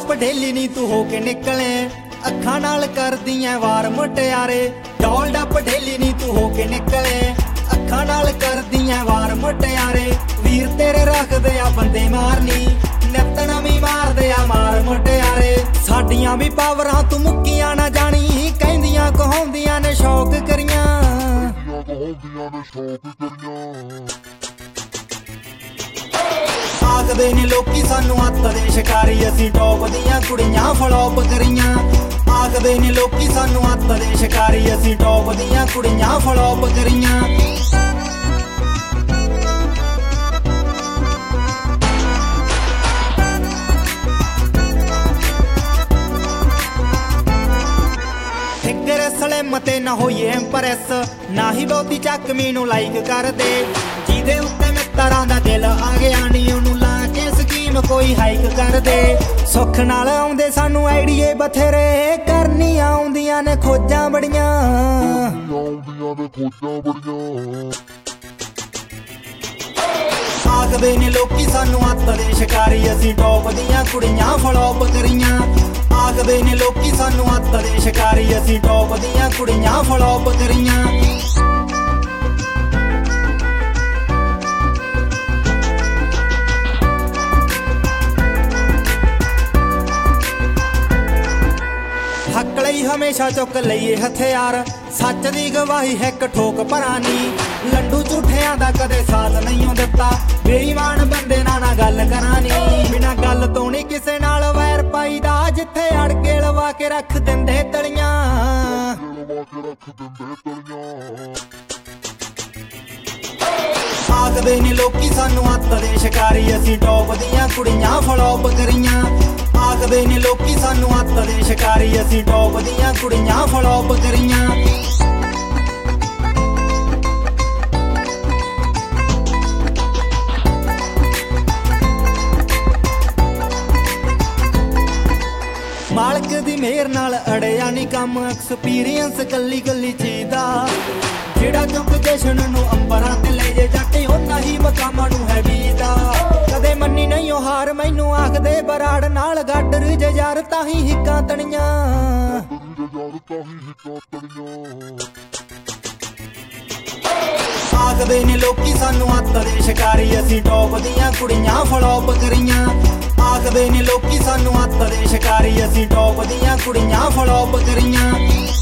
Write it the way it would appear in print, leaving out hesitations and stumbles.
top ढेली नी तू होके निकले अखां नाल करदियां वार मुटियारे डॉल डप ढेली नी तू होके निकले अखां नाल करदियां वार मुटियारे वीर तेरे रखदे आ बंदे मारनी नित नवीं मारदे आ मार मुटियारे साडियां भी पावरां तू मुक्कियां ना जानी कहंदियां कहाउंदियां ने शौक करियां आखदे ने लोकी सानू हत्थ दे शिकारी असीं टॉप दियां कुड़ियां फ्लॉप करियां आखदे ने लोकी सानू हत्थ दे शिकारी असीं टॉप दियां कुड़ियां फ्लॉप करियां मते ना होइए इंप्रेस ना ही बहुती चक मैनू लाइक कर दे जिदे उत्ते मित्तरां दा दिल आ गया नी ओनू ला के स्कीम कोई हाइक कर दे सुख नाल आउंदे सानू आइडिये बथेरे करनियां आउंदियां ने खोजां बड़ियां आखदे ने लोकी सानू हत्थ दे शिकारी असीं टॉप दियां कुड़ियां फ्लॉप करियां आखदे ने लोकी सानू हत्थ दे शिकारी असीं टॉप दियां कुड़ियां फ्लॉप करियां हक लई हमेशा चुक लईए हथियार सच दी गवाही है ठोक भरानी लड्डू झूठियां दा कदे साथ नहीं दिता बेईमान बंदे ना गल करानी बिना गल तो नहीं किसे नाल वैर पाईदा जिथे अड़ के लवा के रख दिंदे तलियां आखदे ने लोकी सानू हत्थ दे शिकारी असीं टॉप दियां कुड़ियां फ्लॉप करियां आखदे ने लोकी सानू हत्थ दे शिकारी असीं टॉप दियां कुड़ियां फ्लॉप करियां मालक दी मेहर नाल अड़िया नी कम एक्सपीरियंस कल्ली कल्ली चीज दा जेड़ा चुक जशन नू अंबरां ते ले जे जट ओना ही मकामां नू है बीदा कदे मन्नी नहीं ओ हार मैनू आखदे बराड़ नाल गाडर जजार ताही हिक्कां तणियां आखदे ने लोकी सानू हत्थ दे शिकारी असीं टॉप दियां कुड़ियां फ्लॉप करियां आखदे ने लोकी सानू हत्थ दे शिकारी असीं टॉप दियां कुड़ियां फ्लॉप करियां